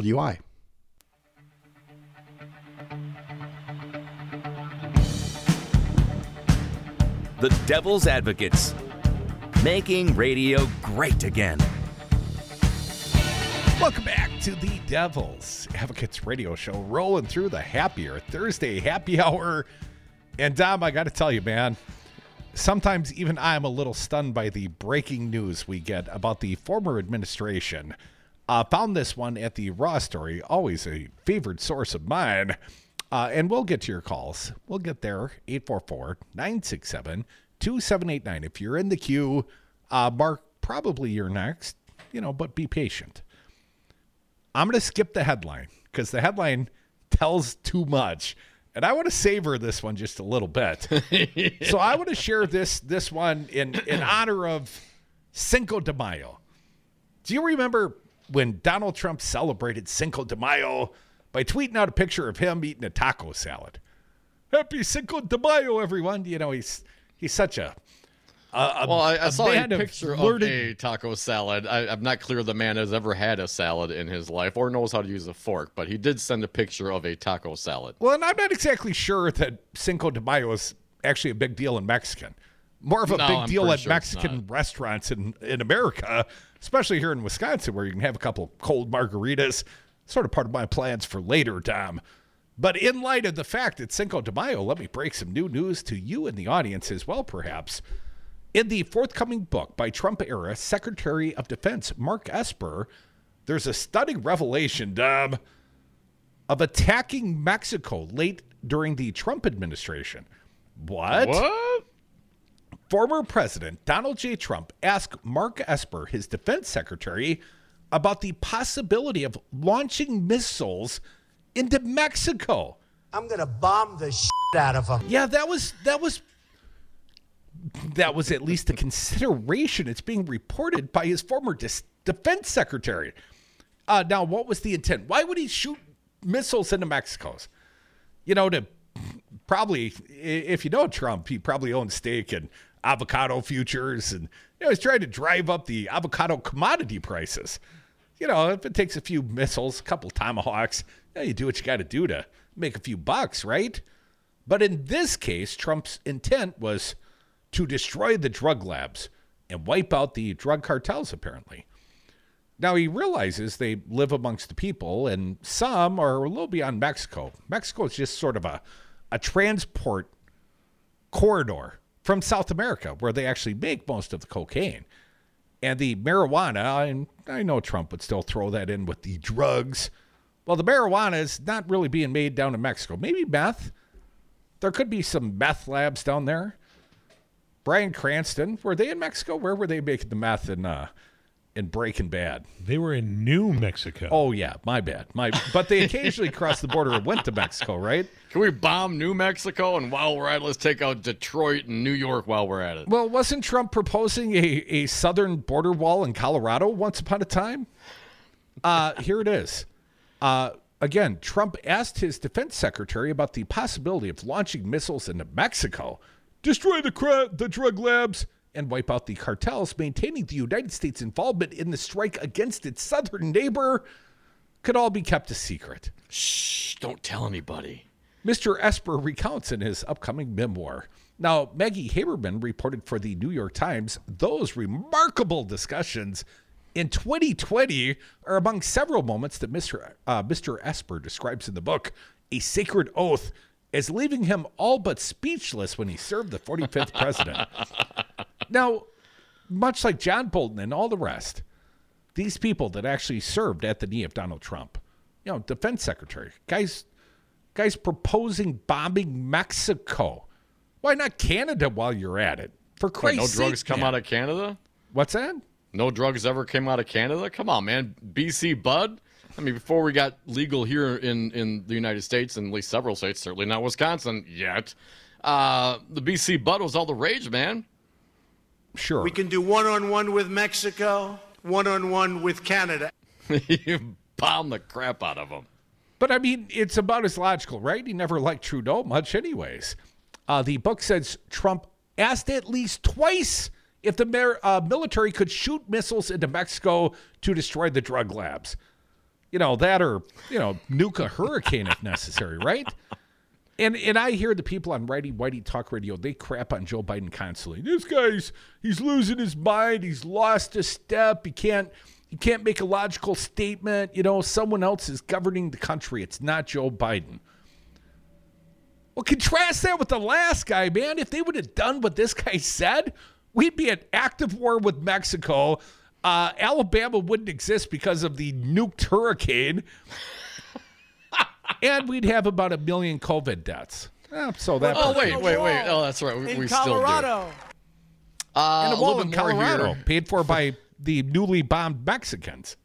WI. The Devil's Advocates, making radio great again. Welcome back to the Devil's Advocates radio show, rolling through the happier Thursday happy hour. And Dom, I got to tell you, man, sometimes even I'm a little stunned by the breaking news we get about the former administration. Found this one at the Raw Story, always a favored source of mine. And we'll get to your calls. We'll get there, 844-967-2789. If you're in the queue, Mark, probably you're next, but be patient. I'm going to skip the headline because the headline tells too much. And I want to savor this one just a little bit. So I want to share this one in honor of Cinco de Mayo. Do you remember when Donald Trump celebrated Cinco de Mayo by tweeting out a picture of him eating a taco salad? Happy Cinco de Mayo, everyone. He's such a I saw a picture of learned a taco salad. I'm not clear the man has ever had a salad in his life or knows how to use a fork, but he did send a picture of a taco salad. Well, and I'm not exactly sure that Cinco de Mayo is actually a big deal in Mexican. More of a big deal at Mexican restaurants in America, especially here in Wisconsin, where you can have a couple cold margaritas. Sort of part of my plans for later, Tom. But in light of the fact that Cinco de Mayo, let me break some new news to you and the audience as well, perhaps. In the forthcoming book by Trump-era Secretary of Defense Mark Esper, there's a stunning revelation, Dom, of attacking Mexico late during the Trump administration. What? Former President Donald J. Trump asked Mark Esper, his defense secretary, about the possibility of launching missiles into Mexico. I'm going to bomb the shit out of them. Yeah, that was at least a consideration. It's being reported by his former defense secretary. Now, what was the intent? Why would he shoot missiles into Mexico? To probably, if you know Trump, he probably owns stake in avocado futures, and he's trying to drive up the avocado commodity prices. If it takes a few missiles, a couple tomahawks, you do what you got to do to make a few bucks, right? But in this case, Trump's intent was to destroy the drug labs and wipe out the drug cartels, apparently. Now, he realizes they live amongst the people, and some are a little beyond Mexico. Mexico is just sort of a transport corridor from South America, where they actually make most of the cocaine. And the marijuana, and I know Trump would still throw that in with the drugs. Well, the marijuana is not really being made down in Mexico. Maybe meth. There could be some meth labs down there. Bryan Cranston, were they in Mexico? Where were they making the meth in Breaking Bad? They were in New Mexico. Oh, yeah, my bad. But they occasionally crossed the border and went to Mexico, right? Can we bomb New Mexico? And while we're at it, let's take out Detroit and New York while we're at it. Well, wasn't Trump proposing a southern border wall in Colorado once upon a time? Here it is. Again, Trump asked his defense secretary about the possibility of launching missiles into Mexico, destroy the drug labs, and wipe out the cartels, maintaining the United States' involvement in the strike against its southern neighbor could all be kept a secret. Shh, don't tell anybody. Mr. Esper recounts in his upcoming memoir. Now, Maggie Haberman reported for the New York Times those remarkable discussions in 2020 are among several moments that Mr. Esper describes in the book, A Sacred Oath, as leaving him all but speechless when he served the 45th president. Now, much like John Bolton and all the rest, these people that actually served at the knee of Donald Trump, defense secretary, guys proposing bombing Mexico. Why not Canada while you're at it? For Christ's sake, no drugs come out of Canada? What's that? No drugs ever came out of Canada? Come on, man. BC Bud? I mean, before we got legal here in the United States, and at least several states, certainly not Wisconsin yet, the BC Bud was all the rage, man. Sure. We can do one-on-one with Mexico, one-on-one with Canada. You bomb the crap out of them. But, I mean, it's about as logical, right? He never liked Trudeau much anyways. The book says Trump asked at least twice if the military could shoot missiles into Mexico to destroy the drug labs. That or, nuke a hurricane if necessary, right? And I hear the people on Righty Whitey Talk Radio, they crap on Joe Biden constantly. This guy's, he's losing his mind. He's lost a step. He can't make a logical statement. Someone else is governing the country. It's not Joe Biden. Well, contrast that with the last guy, man. If they would have done what this guy said, we'd be at active war with Mexico. Alabama wouldn't exist because of the nuked hurricane. And we'd have about 1 million COVID deaths. So that. Oh, wait. Oh, that's right. We still do. Colorado. And a wall little in bit more Colorado, here. paid for by the newly bombed Mexicans.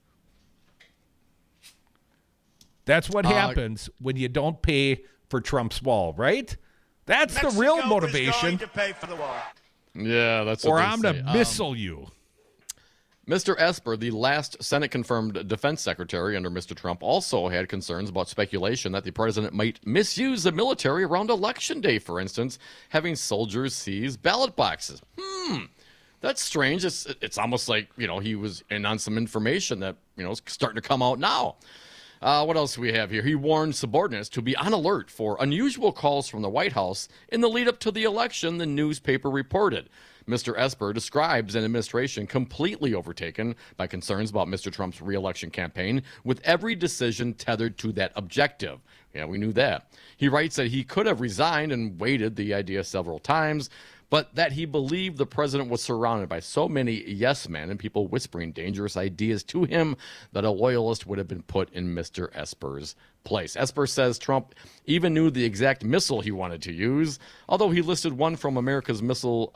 That's what happens when you don't pay for Trump's wall, right? That's the real motivation. Is going to pay for the wall. Yeah, that's what Or they I'm say. going to missile you. Mr. Esper, the last Senate-confirmed defense secretary under Mr. Trump, also had concerns about speculation that the president might misuse the military around Election Day, for instance, having soldiers seize ballot boxes. That's strange. It's almost like, he was in on some information that, is starting to come out now. What else do we have here? He warned subordinates to be on alert for unusual calls from the White House in the lead-up to the election, the newspaper reported. Mr. Esper describes an administration completely overtaken by concerns about Mr. Trump's re-election campaign, with every decision tethered to that objective. Yeah, we knew that. He writes that he could have resigned and waited the idea several times, but that he believed the president was surrounded by so many yes men and people whispering dangerous ideas to him that a loyalist would have been put in Mr. Esper's place. Esper says Trump even knew the exact missile he wanted to use, although he listed one from America's missile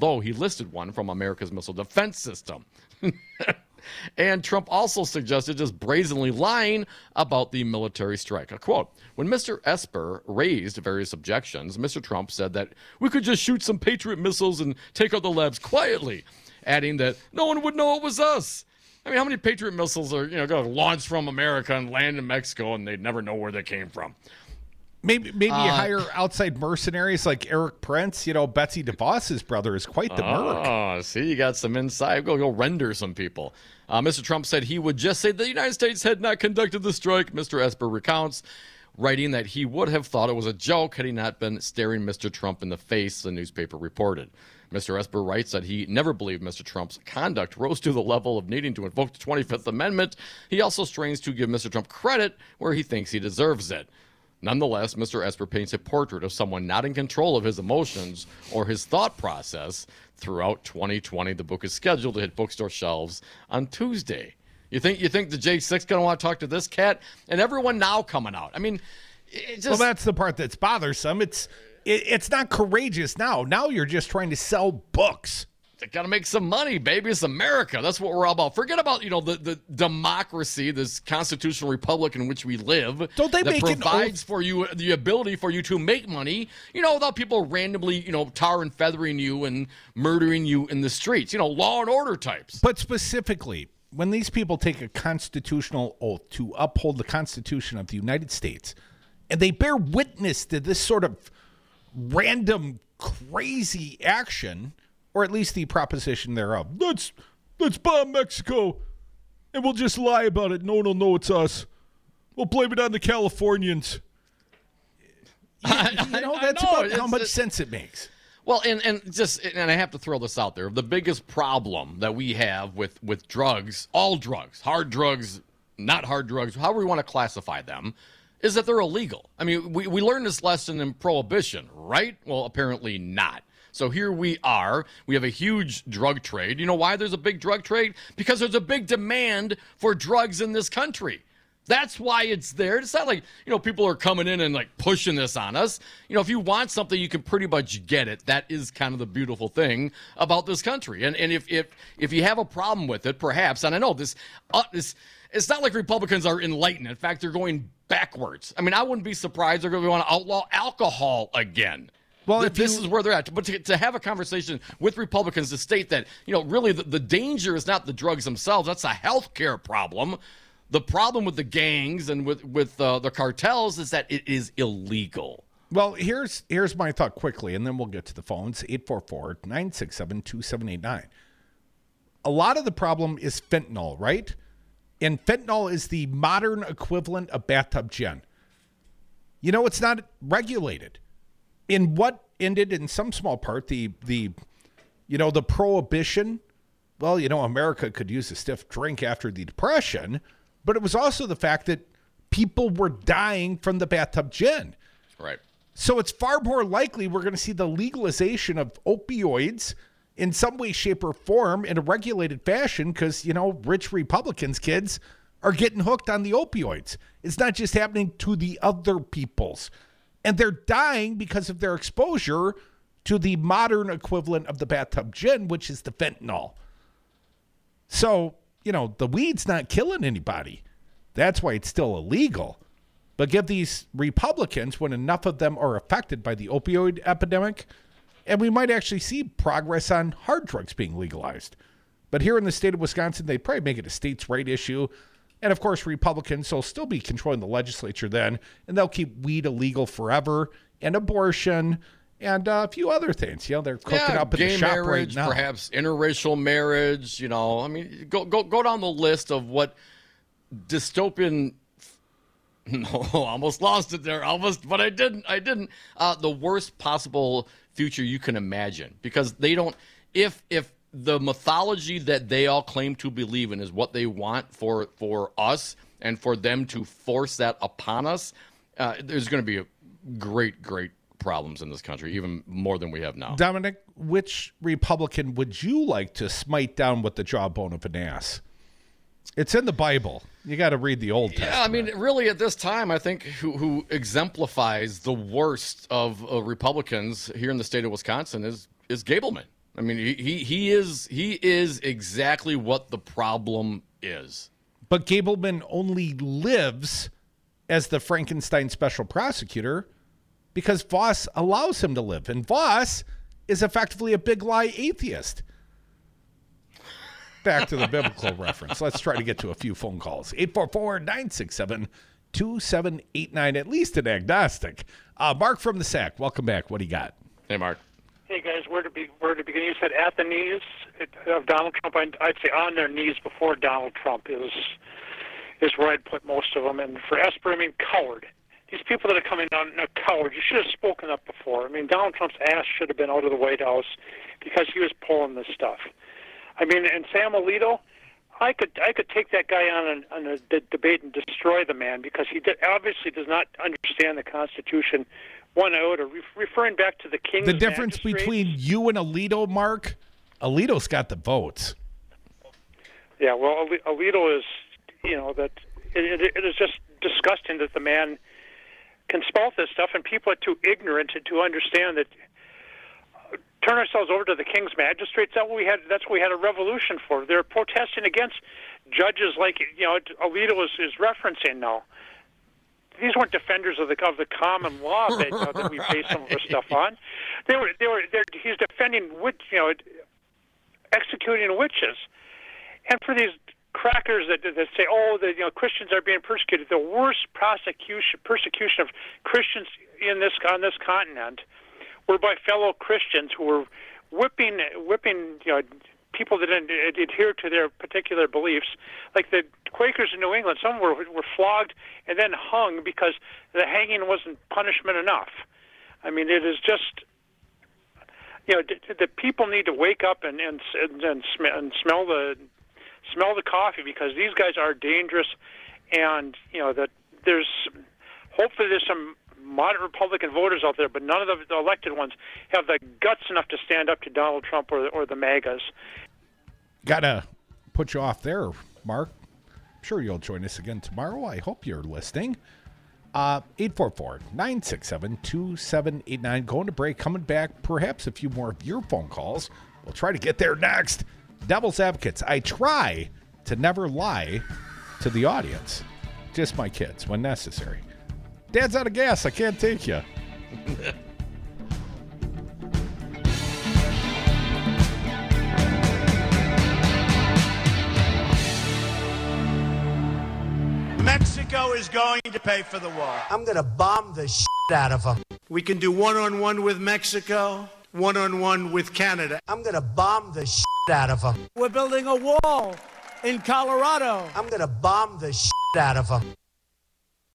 defense system. And Trump also suggested just brazenly lying about the military strike. A quote, when Mr. Esper raised various objections, Mr. Trump said that we could just shoot some Patriot missiles and take out the labs quietly, adding that no one would know it was us. I mean, how many Patriot missiles are, going to launch from America and land in Mexico and they'd never know where they came from? Maybe you hire outside mercenaries like Eric Prince. Betsy DeVos's brother is quite the merc. Oh, see, you got some inside. Go render some people. Mr. Trump said he would just say the United States had not conducted the strike. Mr. Esper recounts, writing that he would have thought it was a joke had he not been staring Mr. Trump in the face, the newspaper reported. Mr. Esper writes that he never believed Mr. Trump's conduct rose to the level of needing to invoke the 25th Amendment. He also strains to give Mr. Trump credit where he thinks he deserves it. Nonetheless, Mr. Esper paints a portrait of someone not in control of his emotions or his thought process throughout 2020. The book is scheduled to hit bookstore shelves on Tuesday. You think the J6 going to want to talk to this cat? And everyone now coming out. I mean, well, that's the part that's bothersome. It's not courageous now. Now you're just trying to sell books. They got to make some money, baby. It's America. That's what we're all about. Forget about, the democracy, this constitutional republic in which we live. Don't they make provides for you the ability for you to make money, without people randomly, tar and feathering you and murdering you in the streets. Law and order types. But specifically, when these people take a constitutional oath to uphold the Constitution of the United States, and they bear witness to this sort of random, crazy action, or at least the proposition thereof. Let's bomb Mexico, and we'll just lie about it. No one will know it's us. We'll blame it on the Californians. That's about how much sense it makes. Well, and I have to throw this out there. The biggest problem that we have with drugs, all drugs, hard drugs, not hard drugs, however we want to classify them, is that they're illegal. I mean, we learned this lesson in Prohibition, right? Well, apparently not. So here we are. We have a huge drug trade. You know why there's a big drug trade? Because there's a big demand for drugs in this country. That's why it's there. It's not like, people are coming in and like pushing this on us. If you want something, you can pretty much get it. That is kind of the beautiful thing about this country. And if you have a problem with it, perhaps, and I know this it's not like Republicans are enlightened. In fact, they're going backwards. I mean, I wouldn't be surprised they're going to want to outlaw alcohol again. Well, this is where they're at. But to have a conversation with Republicans to state that, really the danger is not the drugs themselves. That's a health care problem. The problem with the gangs and with the cartels is that it is illegal. Well, here's my thought quickly, and then we'll get to the phones, 844-967-2789. A lot of the problem is fentanyl, right? And fentanyl is the modern equivalent of bathtub gin. You know, it's not regulated. In what ended in some small part the prohibition. Well, America could use a stiff drink after the Depression, but it was also the fact that people were dying from the bathtub gin. Right. So it's far more likely we're going to see the legalization of opioids in some way, shape, or form in a regulated fashion because, rich Republicans' kids are getting hooked on the opioids. It's not just happening to the other people's. And they're dying because of their exposure to the modern equivalent of the bathtub gin, which is the fentanyl. So, the weed's not killing anybody. That's why it's still illegal. But give these Republicans, when enough of them are affected by the opioid epidemic, and we might actually see progress on hard drugs being legalized. But here in the state of Wisconsin, they probably make it a states' right issue. And of course, Republicans will still be controlling the legislature then, and they'll keep weed illegal forever, and abortion, and a few other things. They're cooking up in the shop marriage, right now. Perhaps interracial marriage. Go down the list of what dystopian. No, almost lost it there. But I didn't. The worst possible future you can imagine, because they don't. If the mythology that they all claim to believe in is what they want for us and for them to force that upon us, there's going to be great problems in this country, even more than we have now. Dominic, which Republican would you like to smite down with the jawbone of an ass? It's in the Bible. You got to read the Old Testament. Yeah, I mean, really, at this time, I think who exemplifies the worst of Republicans here in the state of Wisconsin is Gableman. I mean, he is exactly what the problem is. But Gableman only lives as the Frankenstein special prosecutor because Voss allows him to live. And Voss is effectively a big lie atheist. Back to the biblical reference. Let's try to get to a few phone calls. 844-967-2789, at least an agnostic. Mark from the Sac, welcome back. What do you got? Hey, Mark. Hey, guys, where to begin? You said at the knees of Donald Trump. I'd say on their knees before Donald Trump is where I'd put most of them. And for Esper, coward. These people that are coming down are cowards. You should have spoken up before. Donald Trump's ass should have been out of the White House because he was pulling this stuff. And Sam Alito, I could take that guy on a debate and destroy the man because he obviously does not understand the Constitution one iota. Referring back to the King's The difference between you and Alito, Mark, Alito's got the votes. Yeah, well, Alito is, that it is just disgusting that the man can spout this stuff, and people are too ignorant to understand that. Turn ourselves over to the King's magistrates. That's what we had a revolution for. They're protesting against judges like Alito is referencing now. These weren't defenders of the common law that we base some of our stuff on. He's defending executing witches, and for these crackers that say, Christians are being persecuted. The worst persecution of Christians on this continent were by fellow Christians who were whipping people that didn't adhere to their particular beliefs, like the Quakers in New England. Some were flogged and then hung because the hanging wasn't punishment enough. It is just, the people need to wake up and smell the coffee, because these guys are dangerous, and that hopefully there's some moderate Republican voters out there, but none of the elected ones have the guts enough to stand up to Donald Trump or the MAGAs. Gotta put you off there, Mark. I'm sure you'll join us again tomorrow. I hope you're listening. 844-967-2789. Going to break, coming back, perhaps a few more of your phone calls. We'll try to get there next. Devil's Advocates. I try to never lie to the audience. Just my kids when necessary. Dad's out of gas. I can't take you. Mexico is going to pay for the wall. I'm going to bomb the shit out of them. We can do one-on-one with Mexico, one-on-one with Canada. I'm going to bomb the shit out of them. We're building a wall in Colorado. I'm going to bomb the shit out of them.